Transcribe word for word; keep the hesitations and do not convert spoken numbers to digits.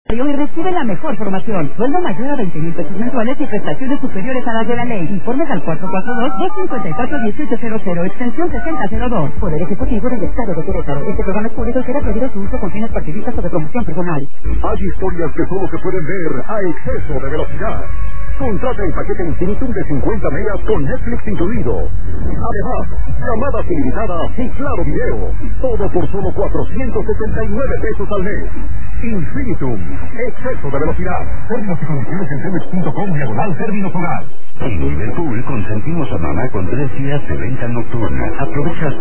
y recibe la mejor formación. Sueldo mayor a veinte mil pesos mensuales y prestaciones superiores a las de la ley. Informes al cuatro cuatro dos, dos cinco cuatro, uno ocho cero cero, extensión sesenta cero dos. Poder Ejecutivo del Estado de Querétaro. Este programa es público y será prohibido su uso con fines partidistas o de promoción personal. Hay historias que solo se pueden ver a exceso de velocidad. Contrata el paquete infinitum de cincuenta megas con Netflix incluido. Además, llamadas ilimitadas y claro video. Todo por solo cuatrocientos setenta y nueve pesos al mes. Infinitum. Exceso de velocidad. Términos y condiciones en telmex punto com diagonal términos hogar. En Liverpool consentimos a mamá con tres días de venta nocturna. Aprovecha